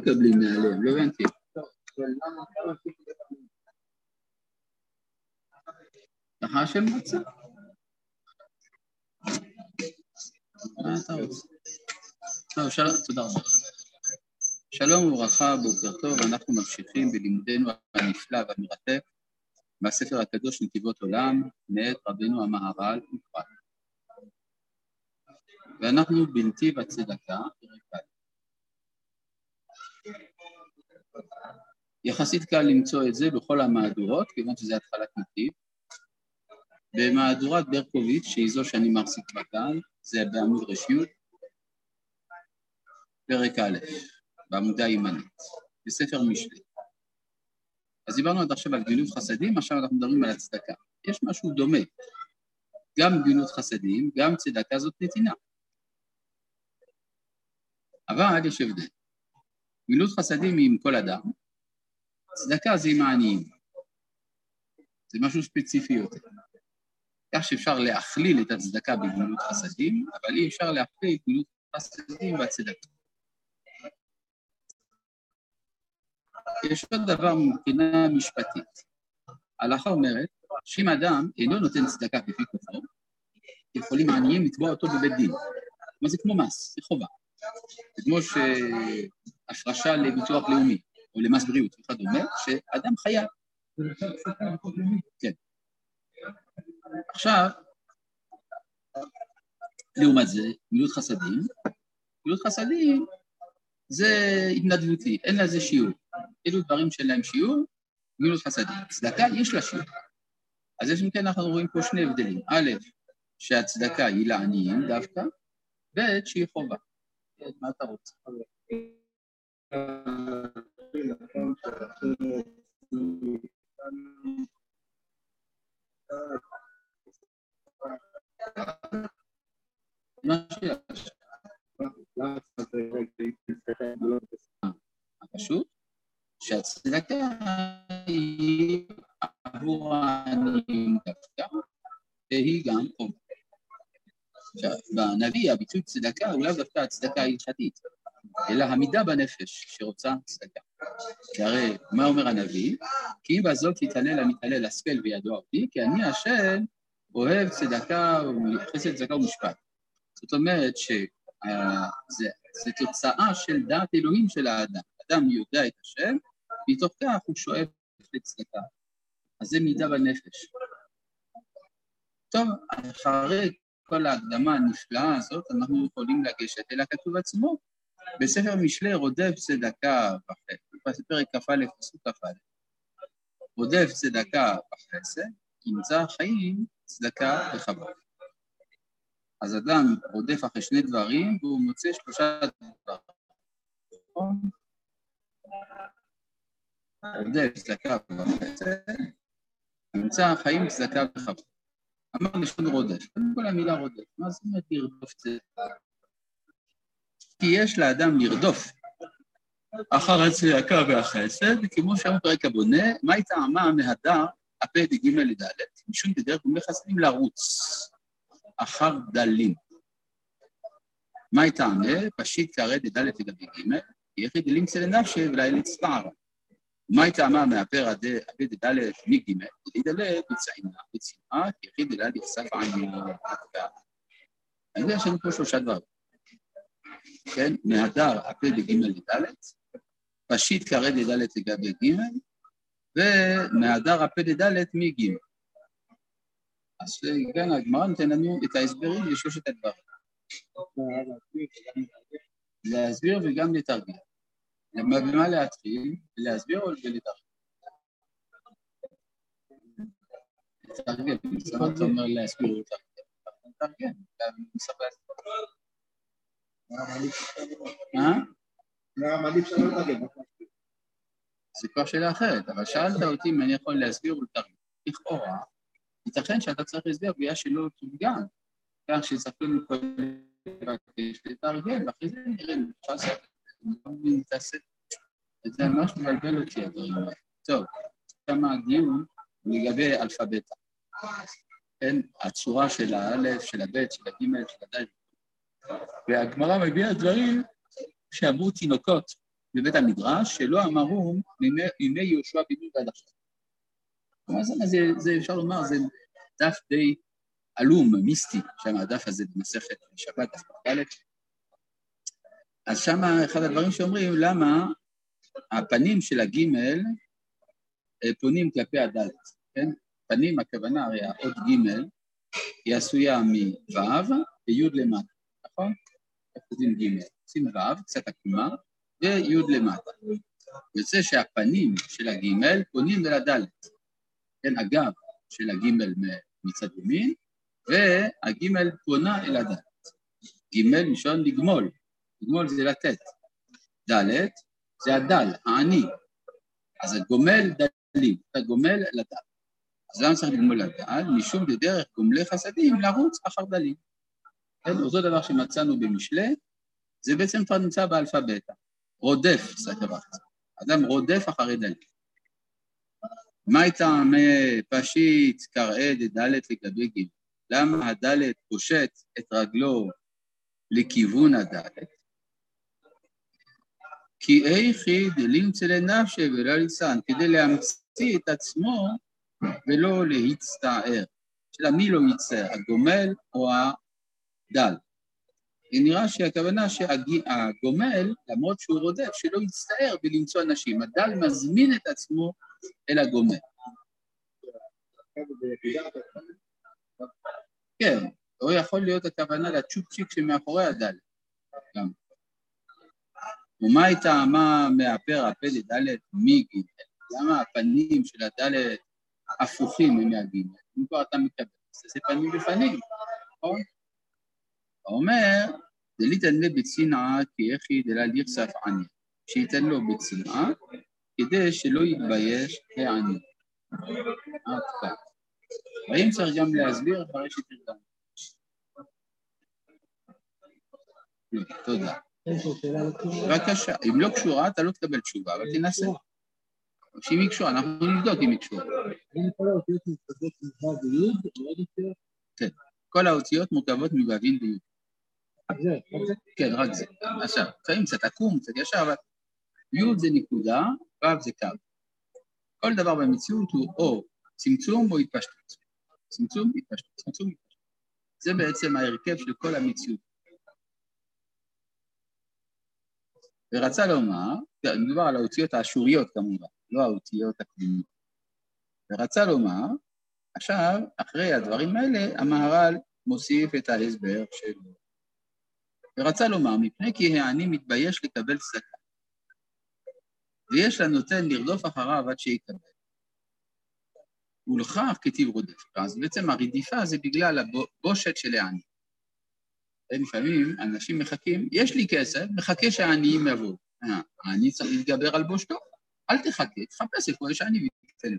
מקבלים מעליהם? לא הבנתי. לאחר של מצה. מה אתה רוצה? טוב, שלום, תודה רבה. שלום וברכה, בוקר טוב, אנחנו ממשיכים בלימודנו הנפלא והמרתק מהספר הקדוש נתיבות עולם, מאת רבנו המהר"ל מפראג. ואנחנו בנתיב הצדקה, פרק א'. יחסית קל למצוא את זה בכל המהדורות, כיוון שזה התחלת נתיב. במהדורת ברקוביץ', שהיא זו שאני מחזיק בכאן, זה בעמוד רשיות, פרק א', בעמודה הימנית, בספר משלי. אז דיברנו עד עכשיו על גמילות חסדים, עכשיו אנחנו מדברים על הצדקה. יש משהו דומה, גם גמילות חסדים, גם צדקה זאת נתינה. אבל יש הבדל. גמילות חסדים היא עם כל אדם, צדקה זה עם העניים. זה משהו ספציפי יותר. כך שאפשר להכליל את הצדקה בגמילות חסדים, אבל אי אפשר להכליל את גמילות חסדים והצדקה. יש עוד דבר מבחינה משפטית. ההלכה אומרת שאם אדם אינו נותן צדקה כפי כוחו, יכולים העניים לתבוע אותו בבית דין. מה זה כמו מס, זה חובה. זה כמו שהפרשה לביטוח לאומי, או למס בריאות, וכדומה, שאדם חייב. כן. עכשיו, לעומת זה, גמילות חסדים. גמילות חסדים זה התנדבותי, אין לזה שיעור. אלו דברים שאין להם שיעור, גמילות חסדים. צדקה יש לה שיעור. אז יש מכן אנחנו רואים פה שני הבדלים. א', שהצדקה היא לעניים דווקא, ב', שהיא חובה. מה אתה רוצה? מה שיש? פשוט שהצדקה היא עבור העניים דווקא, והיא גם חובה. עכשיו, בנביא הביטוי צדקה הוא לאו דווקא הצדקה ההלכתית, אלא המידה בנפש שרוצה צדקה. כי הרי מה אומר הנביא? כי אם בזאת יתעלל המתעלל השכל וידוע אותי, כי אני השם אוהב צדקה, חסד צדקה ומשפט. זאת אומרת שזה תוצאה של דעת אלוהים של האדם. האדם יודע את השם, מתוך כך הוא שואף לצדקה. אז זה מידה בנפש. טוב, אחרי כל ההקדמה הנפלאה הזאת, אנחנו יכולים לגשת אל הכתוב עצמו. בספר משלי רודף צדקה וחסד, בפרק כ"א פסוק כ"א. רודף צדקה וחסד, ימצא חיים צדקה וכבוד. אז אדם רודף אחרי שני דברים, והוא מוצא שלושה דברים. רודף צדקה וחסד, ימצא חיים צדקה וכבוד. אמר לשון רודף, קודם כל המילה רודף, מה זאת אומרת לרדוף צדקה? כי יש לאדם לרדוף אחר הצדקה והחסד, כמו שאמר פרק הבונה, מה היא טעמה מהדר הפה דג' לד', משום בדרך כלל חסדים לרוץ אחר דלים. מה היא טעמה? פשיט קרא ד' לגבי ג', יחי דלים צל נפשי ולאי לצטער. מה היא טעמה מהפר הפה ד' מג', ד' בצעינה בצנעה, יחי ד' יחשף עניין. אני יודע שאני פה שלושה דברים. כן, מהדר הפה דג' לד', פשיט קרא ד' לגבי ג', ומהדר הפה ד' מג'. אז כאן הגמרא נותן לנו את ההסברים לשלושת הדברים. להסביר וגם לתרגיל. במה להתחיל? להסביר או לתרגיל? לתרגיל, זאת אומרת אומר להסביר או לתרגיל. לתרגיל, גם מספר להסביר. זה כבר שאלה אחרת, אבל שאלת אותי אם אני יכול להסביר או לתרגיל. לכאורה, ייתכן שאתה צריך להסביר בגלל שלא תורגם, כך שצריכים לבקש לתרגם, ואחרי זה נראה לי, אפשר לעשות את זה. זה ממש מבלבל אותי הדברים האלה. טוב, כמה הדיון לגבי אלפביתה. הצורה של האלף, של הבית, של הגימל, של הדלת. והגמרא מביאה דברים שאמרו תינוקות בבית המדרש, שלא אמרו מימי יהושע בן נון ועד עכשיו. זה אפשר לומר, זה דף די עלום, מיסטי, שם הדף הזה במסכת שבת, דף ד'. אז שם אחד הדברים שאומרים, למה הפנים של הגימל פונים כלפי הד', כן? פנים, הכוונה, הרי האות גימל, היא עשויה מו' וי' למטה, נכון? איך כותבים גימל? עושים ו', קצת עקומה, וי' למטה. יוצא שהפנים של הגימל פונים אל הד', כן, הגב של הגימל מצד ימין, והגימל פונה אל הד'. גימל משון לגמול, לגמול זה לתת. ד' זה הדל, העני. אז הגומל דלים, אתה גומל לדל. אז למה צריך לגמול לדל? משום דרך גומלי חסדים לרוץ אחר דלים. כן, אותו דבר שמצאנו במשלי, זה בעצם כבר נמצא באלפבית. רודף, זה הדבר הזה. אדם רודף אחרי דלים. מה הייתה פשיט קראה דדלת לגבי גימל? למה הדלת פושט את רגלו לכיוון הדלת? כי איכי דלימצא לנפשי ולא ליצן, כדי להמציא את עצמו ולא להצטער. של מי לא יצטער, הגומל או הדל? נראה שהכוונה שהגומל, למרות שהוא רודף, שלא יצטער בלמצוא אנשים. הדל מזמין את עצמו אל הגומל. כן, או יכול להיות הכוונה לצ'ופצ'יק שמאחורי הדל. גם. ומה הייתה מה מאפר הפה לדלת מגימל? למה הפנים של הדלת הפוכים הם מהגימל? אם כבר אתה מקבל, זה פנים בפנים, נכון? הוא אומר, דליתן לי בצנעה כי איך דלה לירסף עני, שייתן לו בצנעה כדי שלא יתבייש העני. עד כאן. האם צריך גם להסביר אחרי שתרדם? תודה. בבקשה, אם לא קשורה, אתה לא תקבל תשובה, אבל תנסה. שאם היא קשורה, אנחנו נבדוק אם היא קשורה. כן, כל האותיות מורכבות מבבין ויוד. כן, רק זה. עכשיו, לפעמים קצת עקום, קצת ישר, אבל יוד זה נקודה, ו' זה קו. כל דבר במציאות הוא או צמצום או התפשטות. צמצום, התפשטות, צמצום, התפשטות. זה בעצם ההרכב של כל המציאות. ורצה לומר, מדובר על האותיות האשוריות כמובן, לא האותיות הקדומות. ורצה לומר, עכשיו, אחרי הדברים האלה, המהר"ל מוסיף את ההסבר שלו. ורצה לומר, מפני כי העני מתבייש לקבל צדקה, ויש לנותן לרדוף אחריו עד שיקבל. ולכך כתיב רודף. אז בעצם הרדיפה זה בגלל הבושת של העני. לפעמים אנשים מחכים, יש לי כסף, מחכה שהעניים יבואו. העני צריך להתגבר על בושתו, אל תחכה, תחפש איפה יש עני ותקטן.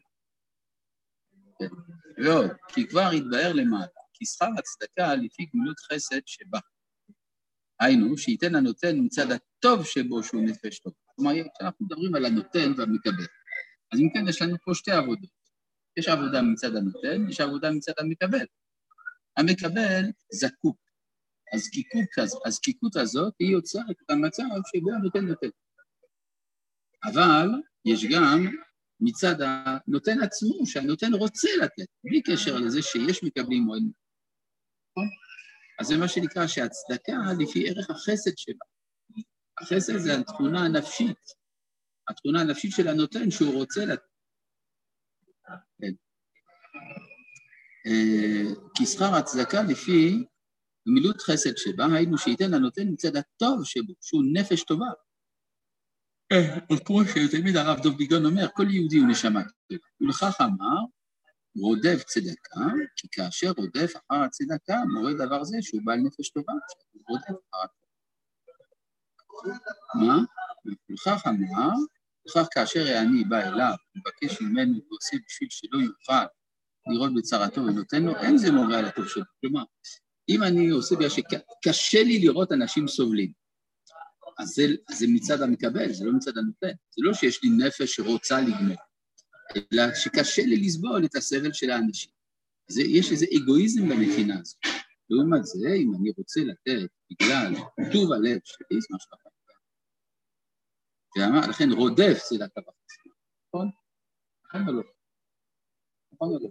ועוד, כי כבר יתבהר למטה, כי שכר הצדקה לפי גמילות חסד שבה. היינו, שייתן הנותן מצד הטוב שבו שהוא נפש טוב. כלומר, כשאנחנו מדברים על הנותן והמקבל. אז אם כן, יש לנו פה שתי עבודות. יש עבודה מצד הנותן, יש עבודה מצד המקבל. המקבל זקוק. הזקיקות הזאת היא יוצרת את המצב שבו הנותן נותן. אבל יש גם מצד הנותן עצמו, שהנותן רוצה לתת, בלי קשר לזה שיש מקבלים או אין. אז זה מה שנקרא שהצדקה לפי ערך החסד שלה. החסד זה התכונה הנפשית. התכונה הנפשית של הנותן שהוא רוצה לתת. כן. כי שכר הצדקה לפי גמילות חסד שבה, היינו שייתן הנותן מצד הטוב שבו, שהוא נפש טובה. כמו שתמיד הרב דב ביגון אומר, כל יהודי הוא נשמה טובה. ולכך אמר, רודף צדקה, כי כאשר רודף אחר הצדקה, מורה דבר זה שהוא בעל נפש טובה, שהוא רודף אחר הצדקה. מה? ולכך אמר, לכך כאשר העני בא אליו, מבקש ממנו ועושה בשביל שלא יוכל לראות בצרתו ונותן לו, אין זה מורה על הטוב שלו. כלומר, אם אני עושה בגלל שקשה לי לראות אנשים סובלים, אז זה מצד המקבל, זה לא מצד הנותן. זה לא שיש לי נפש שרוצה לגמור, אלא שקשה לי לסבול את הסבל של האנשים. יש איזה אגואיזם בנתינה הזאת. לעומת זה, אם אני רוצה לתת בגלל טוב הלב שלי, זה משהו אחר. לכן רודף צדקה וחסד. נכון? נכון או לא? נכון או לא?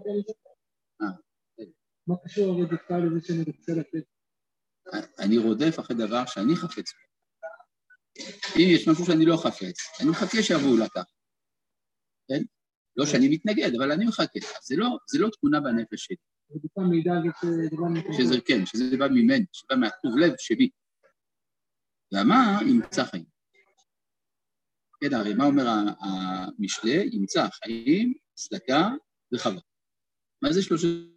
מה קשור הרדיפה לזה שאני רוצה לתת? אני רודף אחרי דבר שאני חפץ בו. אם יש משהו שאני לא חפץ, אני מחכה שיבואו לקחת. כן? לא שאני מתנגד, אבל אני מחכה. זה לא תכונה בנפש שלי. רדיפה מידע שזה כן, שזה בא ממני, שבא מהטוב לב שבי. והמה ימצא חיים. כן, הרי מה אומר המשלי? ימצא חיים, צדקה וחווה. מה זה שלושה?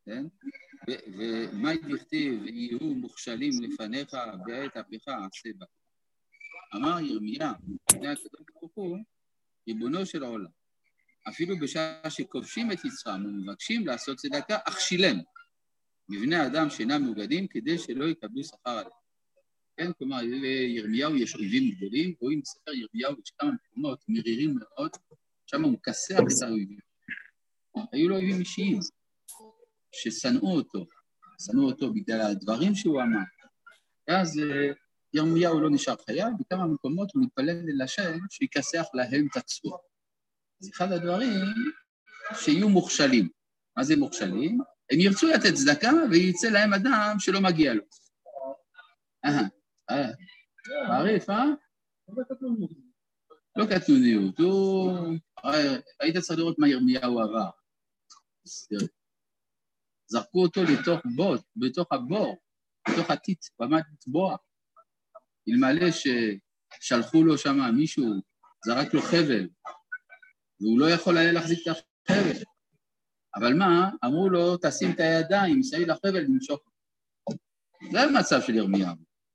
כן? ומה דכתיב, יהיו מוכשלים לפניך בעת הפיכה עשה בה. אמר ירמיה, לפני הקדוש ברוך הוא, ריבונו של העולם, אפילו בשעה שכובשים את יצרם ומבקשים לעשות צדקה, אכשילם מבני אדם שאינם מאוגדים כדי שלא יקבלו שכר עליהם. כן, כלומר, לירמיהו יש אויבים גדולים, רואים בספר ירמיהו יש כמה מקומות מרירים מאוד, שם הוא מכסח את האויבים. היו לו אויבים אישיים, ששנאו אותו בגלל הדברים שהוא אמר. ואז ירמיהו לא נשאר חייב, בכמה מקומות הוא מתפלל אל השם שיקסח להם את הצורה. אז אחד הדברים שיהיו מוכשלים. מה זה מוכשלים? הם ירצו לתת צדקה וייצא להם אדם שלא מגיע לו. מעריף, לא קטנוניות, היית צריך לראות מה ירמיהו עבר. זרקו אותו לתוך בוט, בתוך הבור, בתוך הטיט, במד לטבוע. אלמלא ששלחו לו שם מישהו, זרק לו חבל, והוא לא יכול היה להחזיק את החבל. אבל מה? אמרו לו, תשים את הידיים, מסביב לחבל ונמשוך. זה המצב של ירמיהו.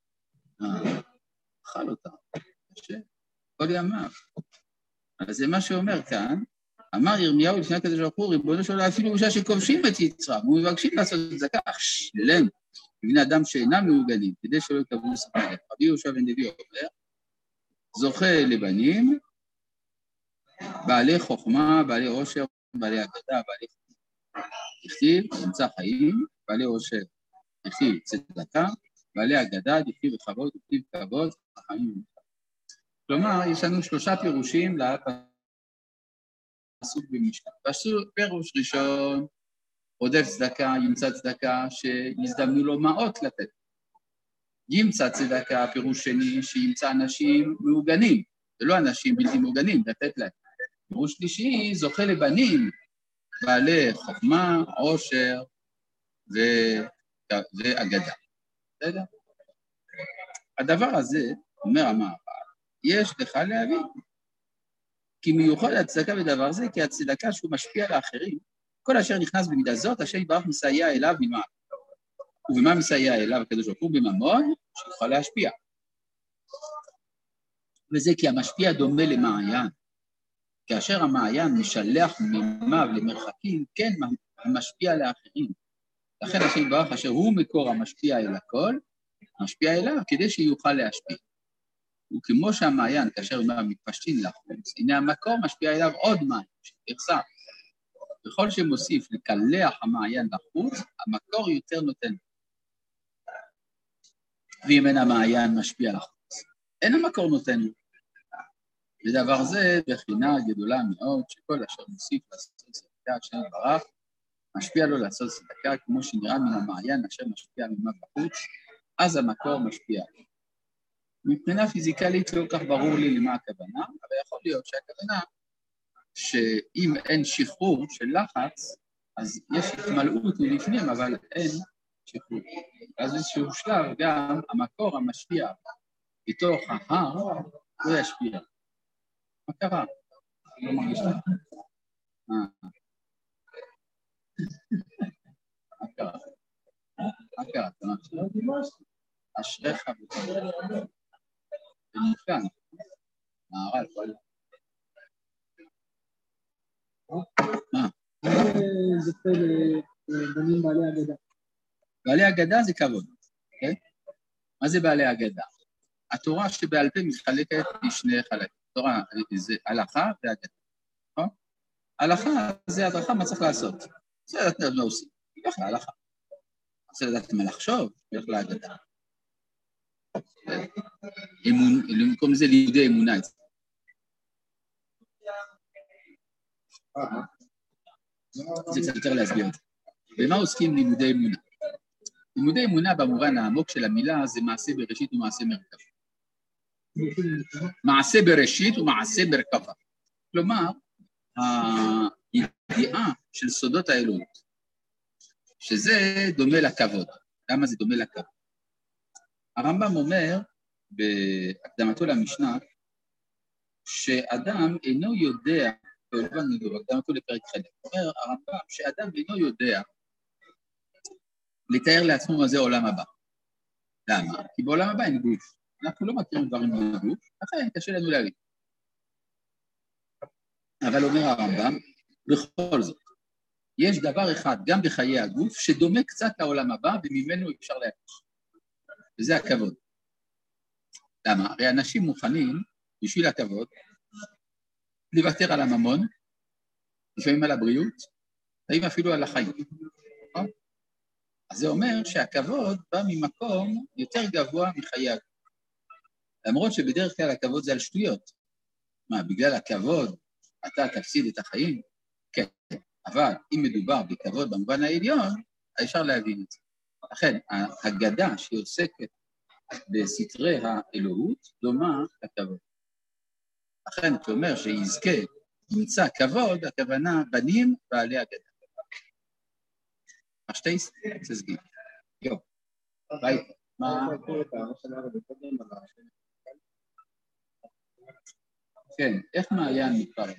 אכל אותה. כל ימיו. אז זה מה שאומר כאן, אמר ירמיהו לפני הקדוש ברוך הוא, ריבונו של עולם, אפילו בשעה שכובשים את יצרם, ומבקשים לעשות צדקה, אכשילם לבני אדם שאינם מאוגדים, כדי שלא יקבלו שכר. רבי יהושע בן לוי אומר, זוכה לבנים, בעלי חוכמה, בעלי עושר, בעלי אגדה, בעלי חוכמה. דכתיב, נמצא חיים, בעלי עושר, דכתיב צדקה, בעלי אגדה, דכתיב בכבוד, דכתיב כבוד, חכמים. כלומר, יש לנו 3 פירושים לפסוק במשנה. פירוש ראשון, רודף צדקה, ימצא צדקה, שיזדמנו לו מעות לתת. ימצא צדקה, פירוש שני, שימצא אנשים מאוגנים, זה לא אנשים בלתי מאוגנים, לתת להם. פירוש שלישי, זוכה לבנים, בעלי חוכמה, עושר ואגדה. בסדר? הדבר הזה, אומר המהר"ל, יש לך להבין. כי מיוחד הצדקה בדבר זה, כי הצדקה שהוא משפיע על האחרים, כל אשר נכנס במידה זאת, השם יתברך מסייע אליו ממעל. ובמה מסייע אליו הקדוש ברוך הוא? בממון, שיוכל להשפיע. וזה כי המשפיע דומה למעיין. כאשר המעיין משלח מימיו למרחקים, כן משפיע לאחרים. לכן השם יתברך, אשר הוא מקור המשפיע אל הכל, משפיע אליו כדי שיוכל להשפיע. וכמו שהמעיין, כאשר הוא מתפשטין לחוץ, הנה המקור משפיע אליו עוד מים, שתרסה. בכל שמוסיף לקלח המעיין לחוץ, המקור יותר נותן. ואם אין המעיין משפיע לחוץ, אין המקור נותן לו. ודבר זה בחינה גדולה מאוד, שכל אשר מוסיף לעשות צדקה, השם יתברך, משפיע לו לעשות צדקה, כמו שנראה מן המעיין אשר משפיע ממנו בחוץ, אז המקור משפיע. מבחינה פיזיקלית לא כך ברור לי למה הכוונה, אבל יכול להיות שהכוונה שאם אין שחרור של לחץ, אז יש התמלאות מבפנים, אבל אין שחרור. אז איזשהו שלב גם המקור המשפיע בתוך ההר לא ישפיע. מה קרה? לא מרגיש לך? מה קרה? מה קרה? אשריך בטח. ונפקן. מהר"ל, כל... מה? זה פה לבנים בעלי אגדה. בעלי אגדה זה כבוד, כן? מה זה בעלי אגדה? התורה שבעל פה מתחלקת לשני חלקים. התורה זה הלכה ואגדה, נכון? הלכה זה הדרכה מה צריך לעשות. זה לדעת מה עושים, ילך להלכה. רוצה לדעת מה לחשוב, ילך לאגדה. במקום זה לימודי אמונה. זה קצת יותר להסביר את זה. במה עוסקים לימודי אמונה? לימודי אמונה במובן העמוק של המילה זה מעשה בראשית ומעשה מרכבה. מעשה בראשית ומעשה מרכבה. כלומר, הידיעה של סודות האלוהות, שזה דומה לכבוד. למה זה דומה לכבוד? הרמב"ם אומר בהקדמתו למשנה, שאדם אינו יודע, בהקדמתו לפרק חלק, אומר הרמב"ם שאדם אינו יודע לתאר לעצמו מה זה עולם הבא. למה? כי בעולם הבא אין גוף. אנחנו לא מכירים דברים בגוף, לכן קשה לנו להבין. אבל אומר הרמב"ם, בכל זאת, יש דבר אחד, גם בחיי הגוף, שדומה קצת לעולם הבא, וממנו אפשר להקיש. וזה הכבוד. למה? הרי אנשים מוכנים, בשביל הכבוד, לוותר על הממון, לפעמים על הבריאות, לפעמים אפילו על החיים. אז זה אומר שהכבוד בא ממקום יותר גבוה מחיי הגוף. למרות שבדרך כלל הכבוד זה על שטויות. מה, בגלל הכבוד אתה תפסיד את החיים? כן, אבל אם מדובר בכבוד במובן העליון, אפשר להבין את זה. לכן, ההגדה שהיא עוסקת בסתרי האלוהות דומה לכבוד. לכן, אתה אומר שיזכה נמצא כבוד, הכוונה בנים בעלי הגדה. השטייס, תסגיר. יו, ביי. מה? כן, איך מעיין מתפרץ?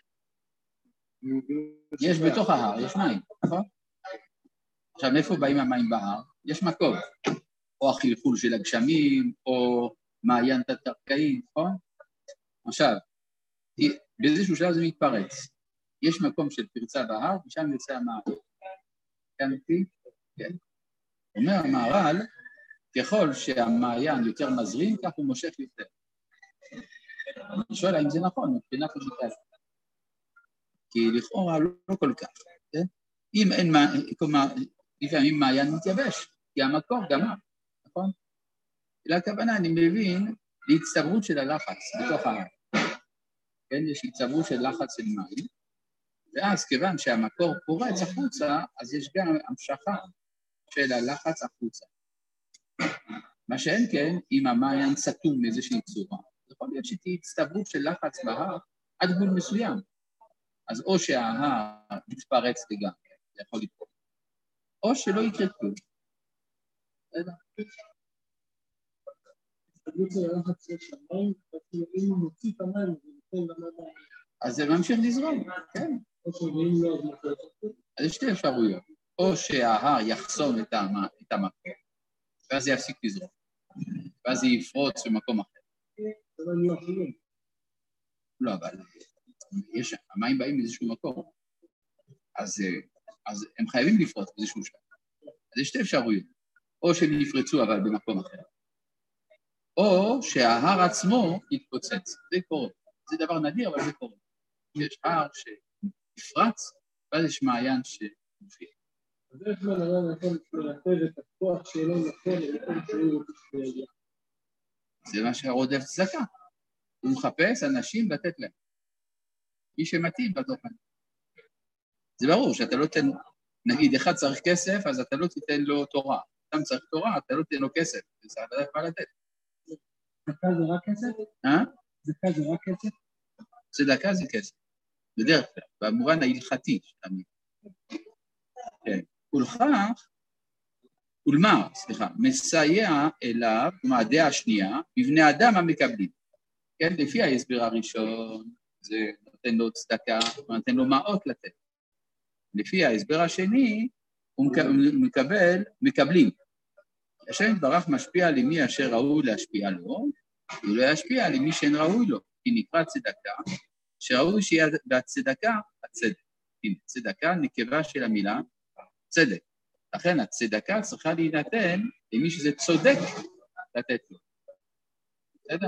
יש בתוך ההר, יש מים, נכון? עכשיו, מאיפה באים המים בהר? יש מקום. או החלחול של הגשמים, או מעיין תת-קרקעי, נכון? עכשיו, באיזשהו שלב זה מתפרץ. יש מקום של פרצה בהר, ושם יוצא המים. כן, אותי? כן. אומר המהר"ל, ככל שהמעיין יותר מזרים, כך הוא מושך יותר. אני שואל האם זה נכון, מבחינת השיטה. כי לכאורה לא כל כך, כן? אם אין, כלומר, לפעמים מעיין מתייבש, כי המקור גמר, נכון? לכוונה אני מבין להצטברות של הלחץ בתוך ההר. כן, יש הצטברות של לחץ של מים, ואז כיוון שהמקור פורץ החוצה, אז יש גם המשכה של הלחץ החוצה. מה שאין כן, אם המעיין סתום מאיזושהי צורה, יכול להיות שתהיה הצטברות של לחץ בהר עד גבול מסוים. אז או שההר יתפרץ לגמרי, זה יכול לקרות, או שלא יקרה כלום. אז זה ממשיך לזרום, כן. אז יש שתי אפשרויות, או שההר יחסום את המקום, ואז זה יפסיק לזרום, ואז זה יפרוץ במקום אחר. לא, אבל המים באים מאיזשהו מקום, אז הם חייבים לפרוץ באיזשהו שלב. אז יש שתי אפשרויות, או שהם יפרצו אבל במקום אחר, או שההר עצמו יתפוצץ. זה קורה. זה דבר נדיר, אבל זה קורה. יש הר שיפרץ, ואז יש מעיין שמופיע. אז איך בן אדם יכול לנצל את הכוח שלו נכון, זה מה שהרודף צדקה. הוא מחפש אנשים לתת להם. מי שמתאים בתוכן. זה ברור שאתה לא תן, נגיד, אחד צריך כסף, אז אתה לא תיתן לו תורה. אתה צריך תורה, אתה לא תיתן לו כסף. זה אתה יכול לתת. צדקה זה רק כסף? צדקה זה רק כסף? צדקה זה כסף. בדרך כלל, במובן ההלכתי. כן. ולמר, מסייע אליו, כלומר, הדעה השנייה, בבני אדם המקבלים. כן, לפי ההסבר הראשון, זה נותן לו צדקה, נותן לו מעות לתת. לפי ההסבר השני, הוא מקבלים. השם יתברך משפיע למי אשר ראוי להשפיע לו, הוא לא ישפיע למי שאין ראוי לו, כי נקרא צדקה, שראוי שיהיה בצדקה הצדק. הנה, צדקה נקבה של המילה צדק. לכן הצדקה צריכה להינתן למי שזה צודק לתת לו. בסדר?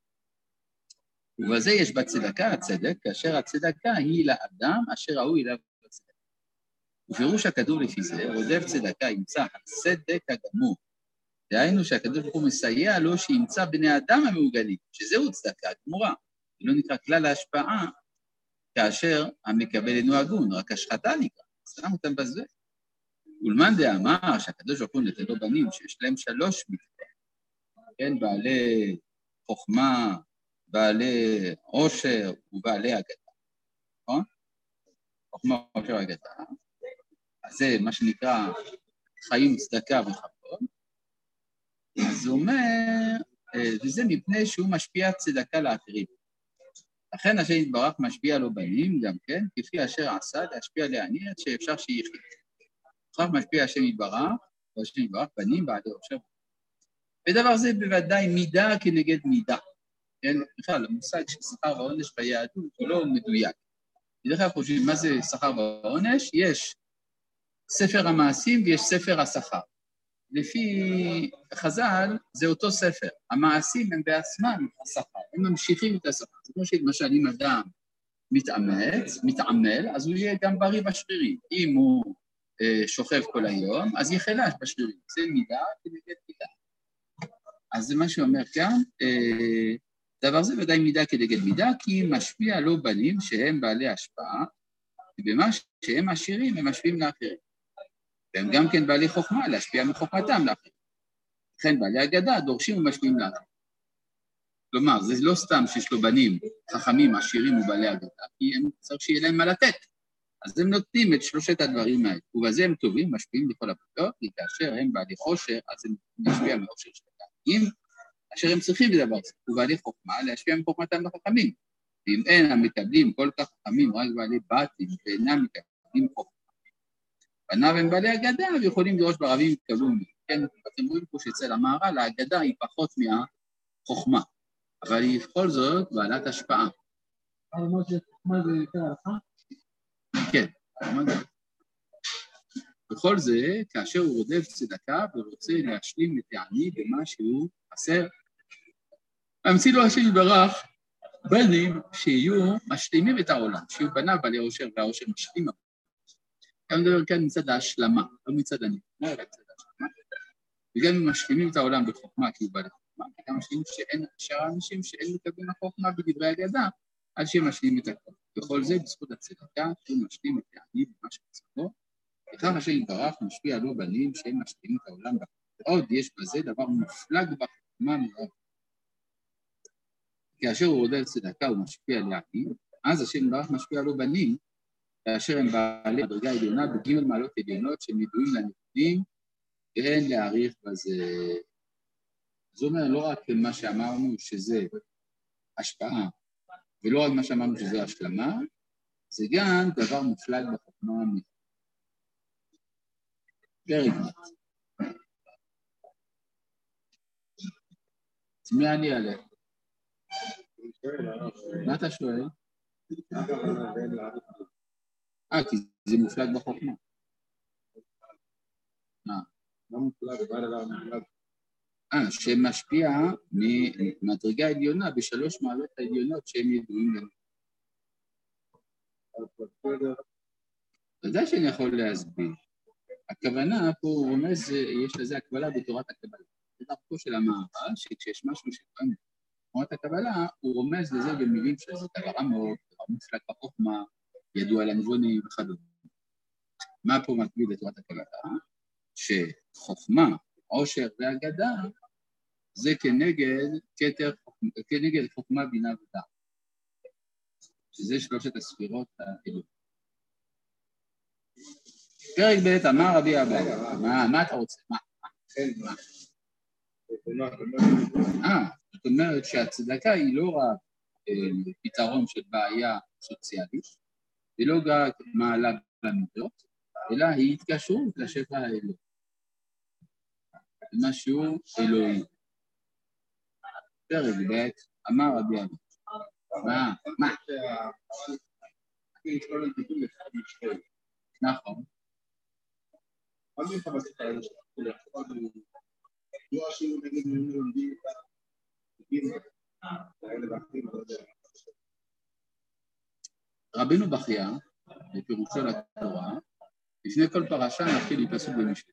ובזה יש בצדקה הצדק, כאשר הצדקה היא לאדם אשר ראוי אליו בצדק. ופירוש הכתוב לפי זה, רודף צדקה ימצא הצדק הגמור. דהיינו שהקדוש ברוך הוא מסייע לו שימצא בני אדם המעוגלים, שזהו צדקה גמורה. זה לא נקרא כלל ההשפעה, כאשר המקבל אינו הגון, רק השחתה נקרא. סתם אותם בזה. ולמאן דאמר שהקדוש ברוך הוא נתן לו בנים, שיש להם 3 מצוות, כן, בעלי חוכמה, בעלי עושר ובעלי אגדה, נכון? חוכמה, עושר ואגדה. אז זה מה שנקרא חיים, צדקה וכבוד. אז הוא אומר, וזה מפני שהוא משפיע צדקה לאחרים. לכן השם יתברך משפיע לו בנים, גם כן, כפי אשר עשה להשפיע לעני עד שאפשר שיחיה. כך משפיע השם יתברך השם יתברך, בנים בעלי עושר. ודבר זה בוודאי מידה כנגד מידה. כן, בכלל, המושג של שכר ועונש ביהדות הוא לא מדויק. בדרך כלל חושבים מה זה שכר ועונש? יש ספר המעשים ויש ספר השכר. לפי חז"ל זה אותו ספר. המעשים הם בעצמם השכר, הם ממשיכים את השכר. זה כמו שלמשל אם אדם מתעמל, אז הוא יהיה גם בריא בשרירים. אם הוא שוכב כל היום, אז יחלש בשרירים. זה מידה כנגד מידה. אז זה מה שאומר כאן, דבר זה ודאי מידה כנגד מידה, כי משפיע לא בנים שהם בעלי השפעה, ובמה שהם עשירים הם משפיעים לאחרים. והם גם כן בעלי חוכמה להשפיע מחוכמתם לאחרים. לכן בעלי אגדה דורשים ומשפיעים לאחרים. כלומר, זה לא סתם שיש לו בנים חכמים, עשירים ובעלי אגדה, כי הם צריך שיהיה להם מה לתת. אז הם נותנים את שלושת הדברים האלה, ובזה הם טובים, משפיעים לכל הפתות, כי כאשר הם בעלי חושר, אז הם משפיע מעושר שלהם. אשר הם צריכים לדבר זה, ובעלי חוכמה להשפיע מחוכמתם לחכמים. ואם אין המקבלים כל כך חכמים, רק בעלי בתים, ואינם מקבלים חוכמה. בניו הם בעלי אגדה, ויכולים לראש ברבים יתקבלו מהם. כן, אתם רואים פה שאצל המהר"ל, האגדה היא פחות מהחוכמה, אבל היא בכל זאת בעלת השפעה. מה זה יותר הלכה? כן, בכל זה, כאשר הוא רודף צדקה ורוצה להשלים את העני במה שהוא חסר, המציא לו השם יתברך בנים שיהיו משלימים את העולם, שיהיו בניו בעלי עושר והעושר משלים. אני מדבר כאן מצד ההשלמה, לא מצד הנתנה, אלא מצד ההשלמה. וגם אם משלימים את העולם בחוכמה, כי הוא בעלי חוכמה, וגם משלימים שאר האנשים שאין מקבלים החוכמה בדברי אגדה, עד שהם משלימים את הכל. בכל זה, בזכות הצדקה, שהוא משלים את העני במה שצריכו, וכך השם יתברך משפיע לו בנים שהם משלימים את העולם בחוכמה. ועוד יש בזה דבר מופלג בחוכמה מאוד. כאשר הוא רודף צדקה הוא משפיע לעני, אז השם יתברך משפיע לו בנים, כאשר הם בעלי מדרגה עליונה בג' מעלות עליונות שהם ידועים לנתונים, ואין להעריך בזה. זאת אומרת, לא רק מה שאמרנו שזה השפעה, ולא רק מה שאמרנו שזה השלמה, זה גם דבר מופלג בחוכמה מאוד. פרק ב'. מי אני עליך? מה אתה שואל? כי זה מופלג בחוכמה. לא מופלג, בעל דבר מופלג. שמשפיע ממדרגה עליונה בשלוש מעלות העליונות שהם ידועים לנו. ודאי שאני יכול להסביר. הכוונה פה הוא רומז, יש לזה הקבלה בתורת הקבלה. זה דרכו של המהר"ל, שכשיש משהו שקוראים בתורת הקבלה, הוא רומז לזה במילים שזה דבר עמוק, דבר מופלג בחוכמה, ידוע לנבונים וכדומה. מה פה מקביל בתורת הקבלה? שחוכמה, עושר ואגדה, זה כנגד חוכמה, בינה ודעת. שזה שלושת הספירות האלו. פרק ב' אמר רבי אבאי, מה אתה רוצה? מה? זאת אומרת שהצדקה היא לא רק פתרון של בעיה סוציאלית, היא לא רק מעלה במידות, אלא היא התקשרות לשפע האלוהי. משהו אלוהי. פרק ב' אמר רבי אבאי. מה? נכון. רבינו בחייא, בפירושו לתורה, לפני כל פרשה נתחיל בפסוק במשלי.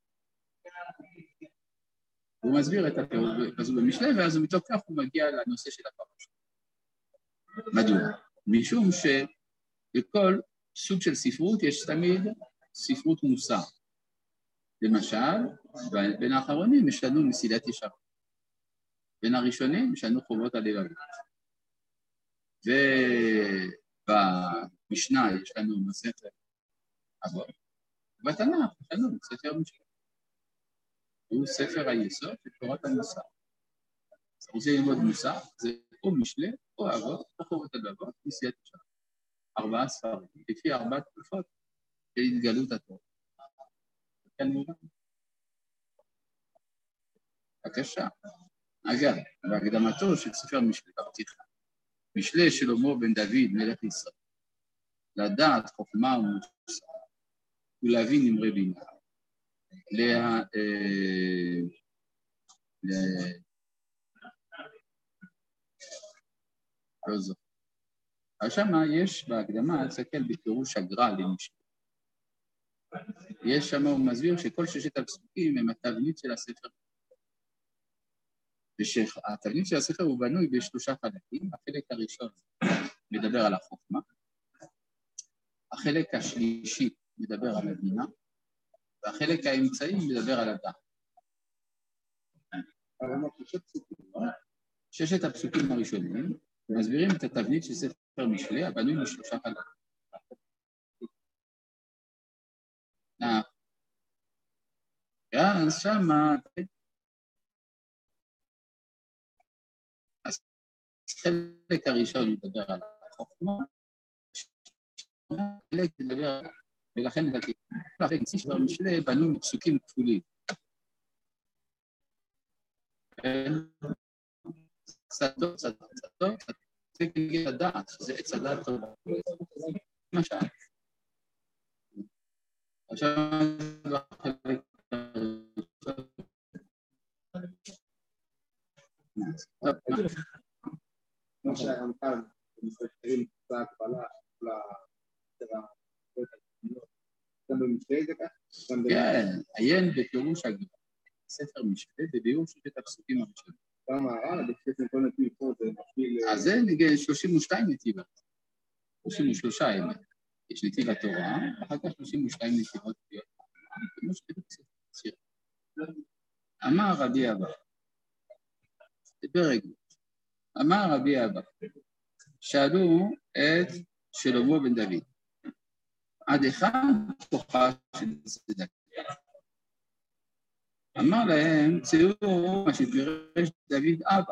הוא מסביר את הפסוק במשלי, ואז מתוך כך הוא מגיע לנושא של הפרשה. מדוע? משום שבכל סוג של ספרות יש תמיד ספרות מוסר. למשל, בין האחרונים יש לנו מסילת ישרים. בין הראשונים יש לנו חובות הלבבות. ובמשנה יש לנו ספר אבות. בתנ"ך יש לנו ספר משנה. הוא ספר היסוד של תורת המוסר. אז רוצים ללמוד מוסר, זה או משנה, או אבות, או חובות הלבבות, מסילת ישרים. 4 ספרים, לפי 4 תקופות של התגלות התורה. כן מובן. בבקשה. אגב, בהקדמתו של ספר משלי בפתיחה, משלי שלמה בן דוד מלך ישראל, לדעת חוכמה ומוסר, ולהבין נמרי בינה, לא זוכר. אבל שמה יש בהקדמה, תסתכל בפירוש הגר"א למשלי. יש שמה, הוא מסביר שכל ששת הפסוקים הם התבנית של הספר. והתבנית של הספר הוא בנוי בשלושה חלקים. החלק הראשון מדבר על החוכמה, החלק השלישי מדבר על הבינה, והחלק האמצעי מדבר על הדעת. ששת הפסוקים הראשונים מסבירים את התבנית של ספר משלי, הבנוי משלושה חלקים. אז שמה, החלק הראשון מדבר על החוכמה, החלק מדבר, ולכן החלק ספר משלי בנוי מפסוקים כפולים. צדו, זה כגל הדעת, שזה עץ הדעת טובה. למשל. עכשיו, בחלק כמו שהרמח"ל מסתכלים קצת הקבלה גם במשלי זה כך? כן, עיין בפירוש הגבלה, ספר משלי וביאור ששת הפסוקים הראשונים. כמה הר"ן, בספר כל נתיב פה זה מפעיל... אז זה נגיד 32 נתיבות, 33 האמת. יש נתיב התורה, ואחר כך 32 נתיבות פיות. כמו שכתוב בספר. אמר רבי אבא, בפרק, אמר רבי אבא, שאלו את שלמה בן דוד, עד היכן כוחה של צדקה? אמר להם, צאו מה שפירש דוד אבא.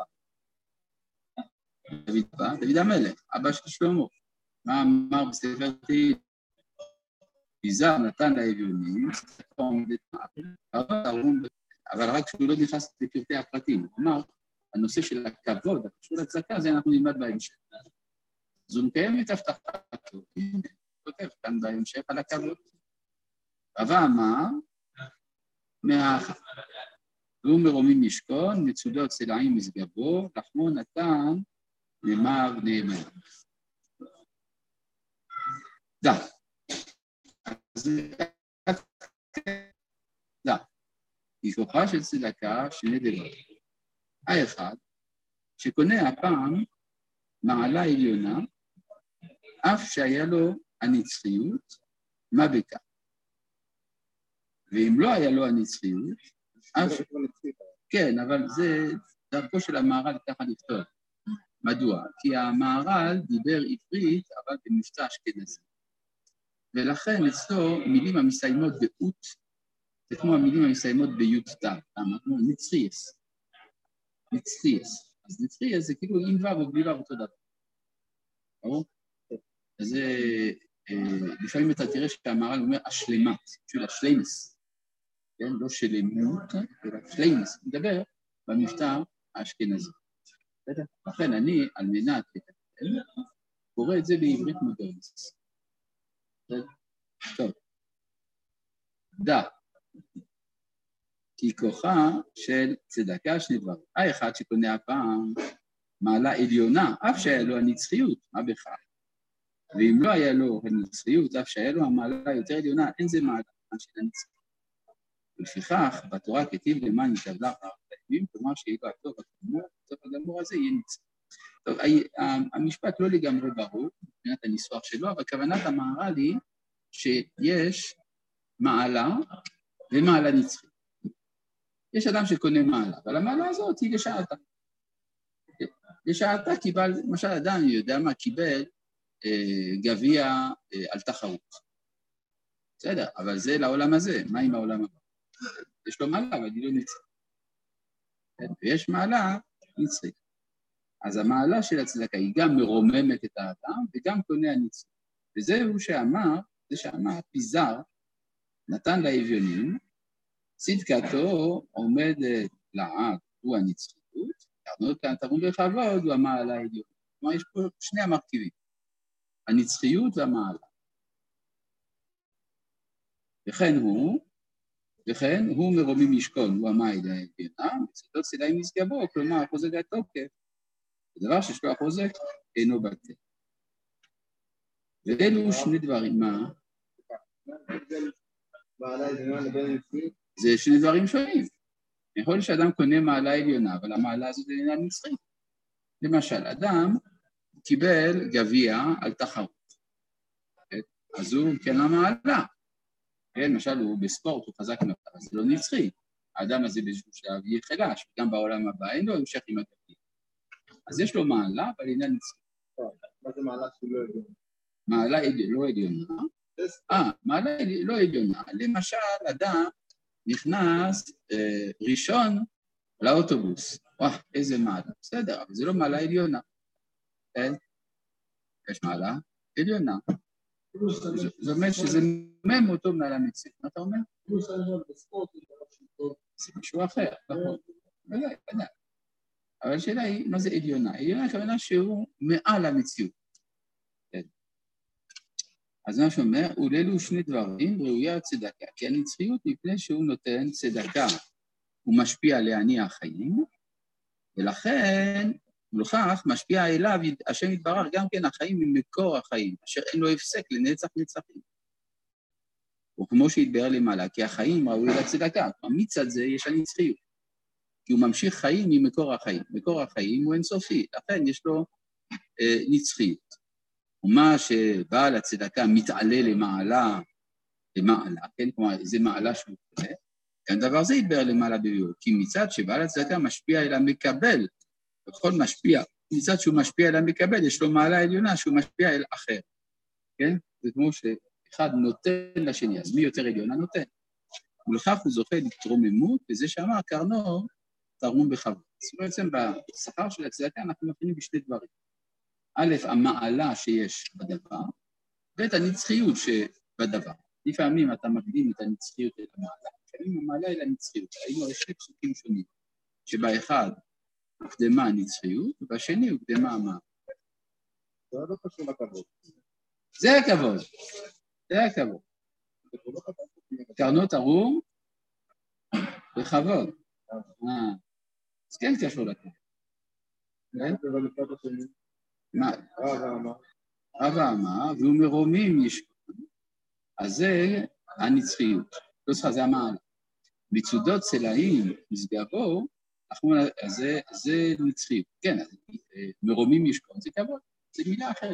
דוד המלך, אבא של שלמה. מה אמר בספר תהילים? יזהר נתן לאביונים, אבל רק שהוא לא נכנס לפרטי הפרטים. כלומר, הנושא של הכבוד, הקשור לצדקה, זה אנחנו נלמד בהמשך. אז הוא מקיים את הבטחתו, הנה, כותב כאן בהמשך על הכבוד. אבל אמר, מהאחר. והוא מרומים משכון, מצודות צלעים מסגבו, לחמו נתן, נאמר נאמן. דע. דע. היא כוחה של צדקה שני דבר. האחד, שקונה הפעם מעלה עליונה, אף שהיה לו הנצחיות, מה בכך? ואם לא היה לו הנצחיות, כן, אבל זה דרכו של המהר"ל ככה לכתוב. מדוע? כי המהר"ל דיבר עברית, אבל במבטא אשכנזי. ולכן אצלו מילים המסיימות באות, זה כמו המילים המסיימות בי"ת, כמו נצחייס. נצחייס. אז נצחייס זה כאילו עם ו' או בלי ו' אותו דבר. ברור? אז לפעמים אתה תראה שהמהר"ל אומר השלמת, של השלמס. כן, לא שלמות, אלא שלמס, מדבר במבטא האשכנזי. לכן אני, על מנת לקטל, קורא את זה בעברית מודרנית. טוב. דע. כי כוחה של צדקה שני דברים. האחד שקונה הפעם מעלה עליונה, אף שהיה לו הנצחיות, מה בכך? ואם לא היה לו הנצחיות, אף שהיה לו המעלה יותר עליונה, אין זה מעלה של הנצחיות. ולפיכך, בתורה כתיב למען יתבלע הרחמים, כלומר שיהיה לו הטוב הגמור הזה יהיה נצחי. טוב, המשפט לא לגמרי ברור, מבחינת הניסוח שלו, אבל כוונת המהר"ל היא שיש מעלה ומעלה נצחית. יש אדם שקונה מעלה, אבל המעלה הזאת היא לשעתה. לשעתה קיבל, למשל אדם, אני יודע מה, קיבל גביע על תחרות. בסדר, אבל זה לעולם הזה, מה עם העולם הבא? יש לו מעלה, אבל היא לא נצחית. ויש מעלה נצחית. אז המעלה של הצדקה היא גם מרוממת את האדם, וגם קונה הנצחית. וזהו שאמר, זה שאמר, פיזר, נתן לאביונים, צדקתו עומדת לעד הוא הנצחיות, קרנות כאן תרום בכבוד, הוא המעלה העליונה. כלומר, יש פה שני המרכיבים, הנצחיות והמעלה. וכן הוא מרומים משכון, הוא המעלה העליונה, מצדות צלעים נשגבו, כלומר, החוזק התוקף, זה דבר שיש לו החוזק אינו בטל. ואלו שני דברים, מה? זה שני דברים שונים. יכול להיות שאדם קונה מעלה עליונה, אבל המעלה הזאת אינה נצחית. למשל, אדם קיבל גביע על תחרות, אז הוא כן המעלה. למשל, הוא בספורט, הוא חזק מאוד, אבל זה לא נצחי. האדם הזה באיזשהו שלב יהיה חלש, וגם בעולם הבא אין לו המשך עם הגביע. אז יש לו מעלה, אבל אינה נצחית. מה זה מעלה שלא עליונה? מעלה לא עליונה. מעלה לא עליונה. למשל, אדם נכנס ראשון לאוטובוס. וואו, איזה מעלה. בסדר, אבל זה לא מעלה עליונה. כן? יש מעלה עליונה. זאת אומרת שזה מם אותו מעלה מצית. מה אתה אומר? זה משהו אחר, נכון. ודאי. אבל השאלה היא, מה זה עליונה? עליונה הכוונה שהוא מעל המציאות. אז מה שאומר, וללו שני דברים ראויה הצדקה, כי הנצחיות מפני שהוא נותן צדקה, הוא משפיע להניע החיים, ולכן, ולכך משפיע אליו, השם יתברך גם כן החיים ממקור החיים, אשר אין לו הפסק לנצח נצחים. וכמו שהתבהר למעלה, כי החיים ראוי לצדקה, מצד זה יש הנצחיות, כי הוא ממשיך חיים ממקור החיים, מקור החיים הוא אינסופי, לכן יש לו נצחיות. ומה שבעל הצדקה מתעלה למעלה, כן, כלומר, זה מעלה שהוא קונה, גם דבר זה יתבהר למעלה בביאור, כי מצד שבעל הצדקה משפיע אל המקבל, וכל משפיע, מצד שהוא משפיע אל המקבל, יש לו מעלה עליונה שהוא משפיע אל אחר, כן? זה כמו שאחד נותן לשני, אז מי יותר עליונה נותן? ולכך הוא זוכה לתרוממות, וזה שאמר קרנו תרום בכבוד. אז בעצם בשכר של הצדקה אנחנו מבינים בשני דברים. א', המעלה שיש בדבר, ואת הנצחיות שבדבר. לפעמים אתה מקדים את הנצחיות אל המעלה, לפעמים המעלה אל הנצחיות. היינו שני פסוקים שונים, שבאחד הוקדמה הנצחיות, ובשני הוקדמה המעלה. זה לא קשור לכבוד. זה הכבוד. זה הכבוד. קרנות תרום בכבוד. אז כן קשור לכבוד. מה? רב אמר, והוא מרומים ישכון, אז זה הנצחיות, לא צריכה, זה המעלה. מצודות צלעים משגבו, זה נצחיות, כן, מרומים ישכון, זה כבוד, זה מילה אחרת,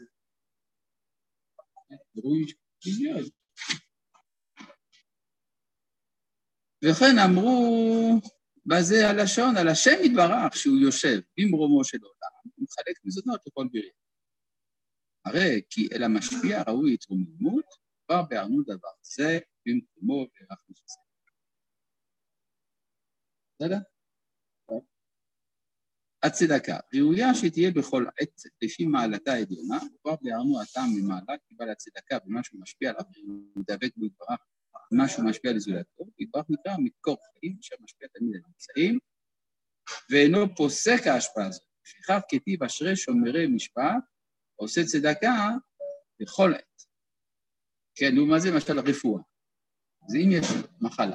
וכן אמרו, בזה הלשון, על השם יתברך שהוא יושב במרומו של עולם, הוא מחלק מזונות לכל בריא. הרי כי אל המשפיע ראוי התרוממות, כבר בארנו דבר זה במקומו ואנחנו שזה. בסדר? הצדקה, ראויה שתהיה בכל עת לפי מעלתה העליונה, כבר בארנו הטעם ממעלה, כי בא לצדקה במשהו משפיע עליו, הוא דבק בו יתברך, משהו משפיע לזולתו, יתברך נקרא מקור חיים, אשר משפיע תמיד על נמצאים, ואינו פוסק ההשפעה הזאת. לפיכך כתיב אשרי שומרי משפט, עושה צדקה בכל עת. כן, מה זה למשל רפואה? אז אם יש מחלה,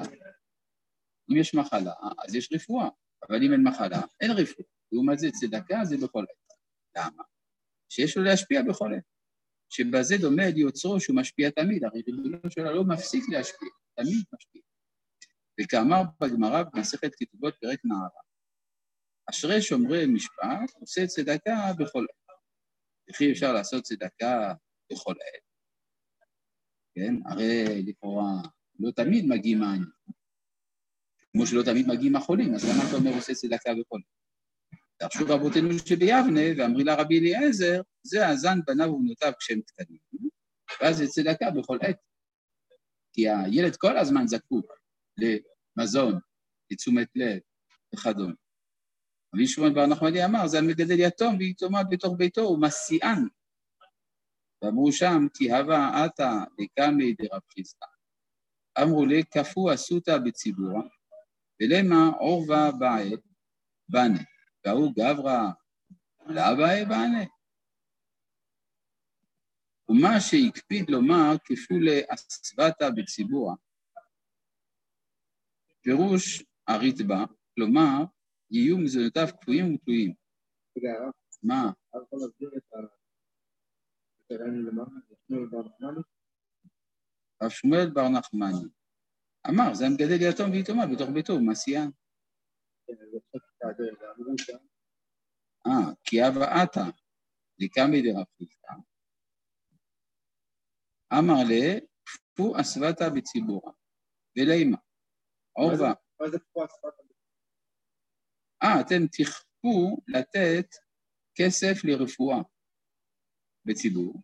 אז יש רפואה, אבל אם אין מחלה, אין רפואה. לעומת זה צדקה זה בכל עת. למה? שיש לו להשפיע בכל עת. שבזה דומה אל יוצרו שהוא משפיע תמיד, הרי ריבונו שלו לא מפסיק להשפיע, תמיד משפיע. וכאמר בגמרא במסכת כתובות פרק נערה, אשרי שומרי משפט עושה צדקה בכל עת. וכי אפשר לעשות צדקה בכל עת. כן? הרי לכאורה לא תמיד מגיעים העניים. כמו שלא תמיד מגיעים החולים, אז למה אתה אומר עושה צדקה בכל עת? דרשו רבותינו שביבנה, ואמרי לה רבי אליעזר, זה הזן בניו ובנותיו כשהם קטנים, ואז זה צדקה בכל עת. כי הילד כל הזמן זקוק למזון, לתשומת לב וכדומה. רבי שמעון בר נחמני אמר, זה המגדל יתום ויתומה בתוך ביתו, הוא מסיען. ואמרו שם, כי הווה עתה לקמי דרב חיסדא. אמרו לי, כפו עשותה בציבורה, ולמה עורבה בעת, בנה, והוא גברא לא באי בנה. ומה שהקפיד לומר כפולי אסוותא בציבורא, פירוש הריטב"א, כלומר, יהיו מזונותיו קפואים ותלויים. רגע, מה? הרב יכול להסביר את הרעיון למעלה, שמואל בר נחמני? רב שמואל בר נחמני אמר, זה המגדל יתום ויתומה בתוך ביתו, הוא מעשיין. כן, אז עכשיו תעדר, ואמרו שם. כי הווה עתה, לקמי דרב חיסדא, אמר לה, כפו אסוותא בציבורא, ולימה, עורבא. מה זה כפו אסוותא? אתם תכפו לתת כסף לרפואה בציבור,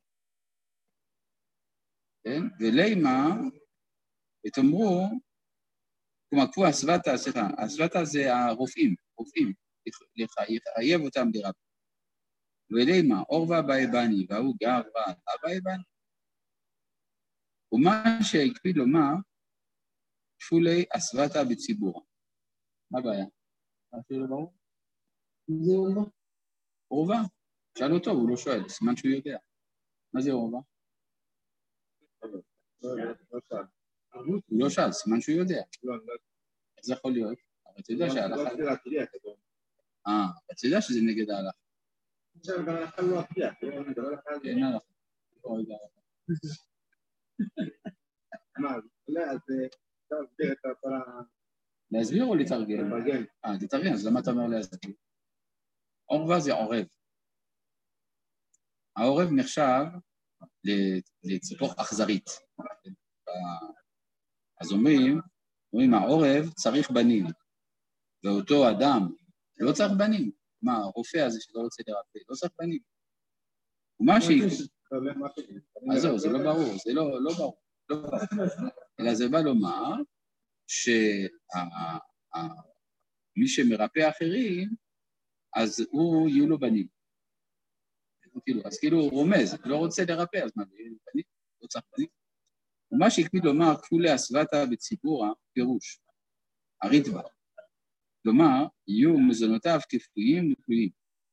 כן? ולימה, ותאמרו, כלומר, כפו אסוותא, סליחה, אסוותא זה הרופאים, לחייב אותם לרפא. ולימה, עורבא באי בני, והוא גברא לא באי בני. ומה שהקפיד לומר, כפולי אסוותא בציבורא. מה הבעיה? מה שאלה ברור? זה עורבא? עורבא. שאל אותו, הוא לא שואל, סימן שהוא יודע. מה זה עורבא? הוא לא שאל, סימן שהוא יודע. איך זה יכול להיות? אבל אתה יודע שההלכה... אתה יודע שזה נגד ההלכה. עכשיו גם ההלכה לא הפריע, אין הלכה. מה, אז אתה להסביר את כל ה... להסביר או לתרגם? לתרגם, אז למה אתה אומר להסביר? עורבא זה עורב. העורב נחשב לציפור אכזרית. אז אומרים, העורב צריך בנים, ואותו אדם לא צריך בנים. מה, הרופא הזה שלא רוצה לרפא, לא צריך בנים. ומה שהיא... אז זהו, זה לא ברור, זה לא ברור. אלא זה בא לומר שמי שמרפא אחרים, אז הוא יהיו לו בנים. אז כאילו הוא רומז, לא רוצה לרפא, אז מה, בנים? לא צריך בנים. ומה שהקפיד לומר, כפולי אסוותא בציבורא, פירוש, הריטב"א. כלומר, יהיו מזונותיו כפויים ותלויים.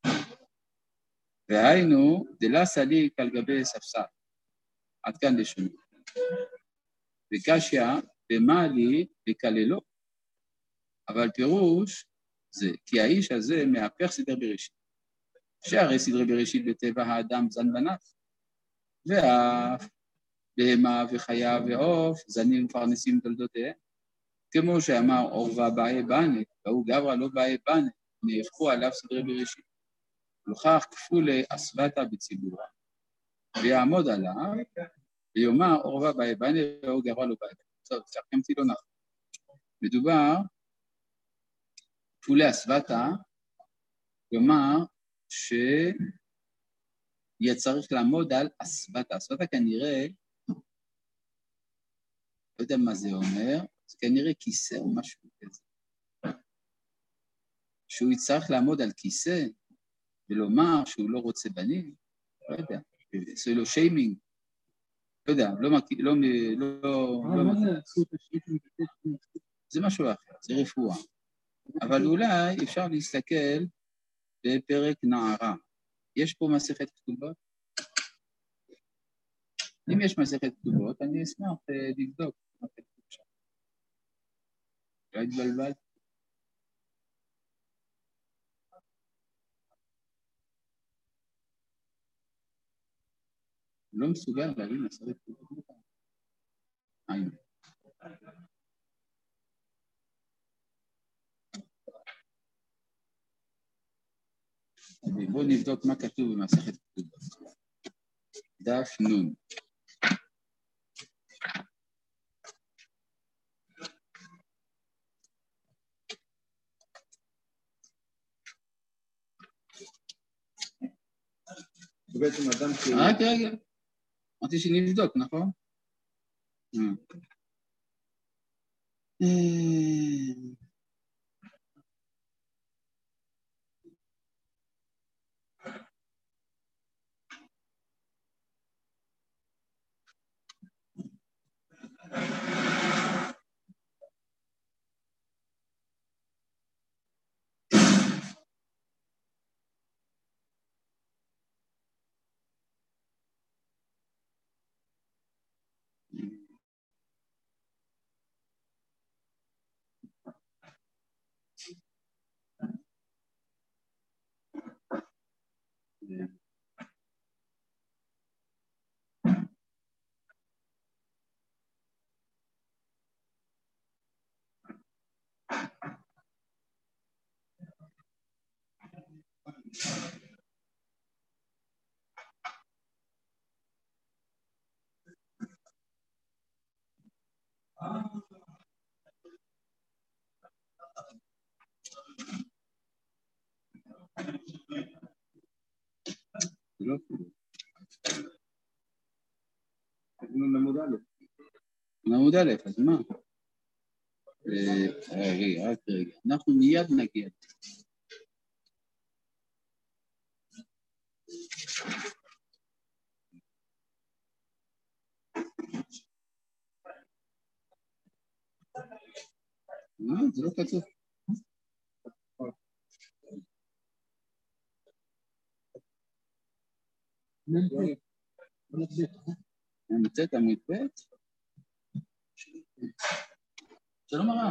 והיינו, דלה סליק על גבי ספסל. עד כאן לשונו. וקשיא, במה לי לקללו. אבל פירוש זה, כי האיש הזה מהפך סדרי בראשית. שהרי סדרי בראשית בטבע האדם זן בניו. ואף בהמה וחיה ועוף, זנים מפרנסים תולדותיהם. כמו שאמר עורבא באי בני, והוא גברא לא באי בני, נהפכו עליו סדרי בראשית. ולכך כפולי אסוותא בציבורא, ויעמוד עליו, ויאמר עורבא באי בני, והוא גברא לא באי בני. טוב, תרקמתי לא נכון. מדובר, כפולי אסוותא, כלומר שיהיה צריך לעמוד על אסוותא. אסוותא כנראה, לא יודע מה זה אומר, זה כנראה כיסא או משהו כזה. שהוא יצטרך לעמוד על כיסא ולומר שהוא לא רוצה בנים, לא יודע, זה לא שיימינג, לא יודע, זה משהו אחר, זה רפואה. אבל אולי אפשר להסתכל בפרק נערה. יש פה מסכת כתובות? אם יש מסכת כתובות, אני אשמח לבדוק. לא התבלבל? לא מסוגל להבין מסכת כתובות. הנה. בואו נבדוק מה כתוב במסכת כתובות. דף נון. בעצם אדם ש... רגע. אמרתי שנבדוק, נכון? לא כלום. עמוד א'. עמוד א', אז מה? רק רגע, אנחנו מיד נגיע. זה לא כתוב. נמצאת עמוד ב'. שלום הרב.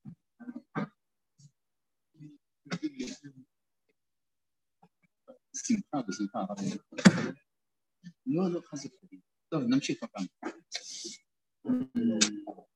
בשמחה, הרב. לא, חזק. טוב, נמשיך הפעם.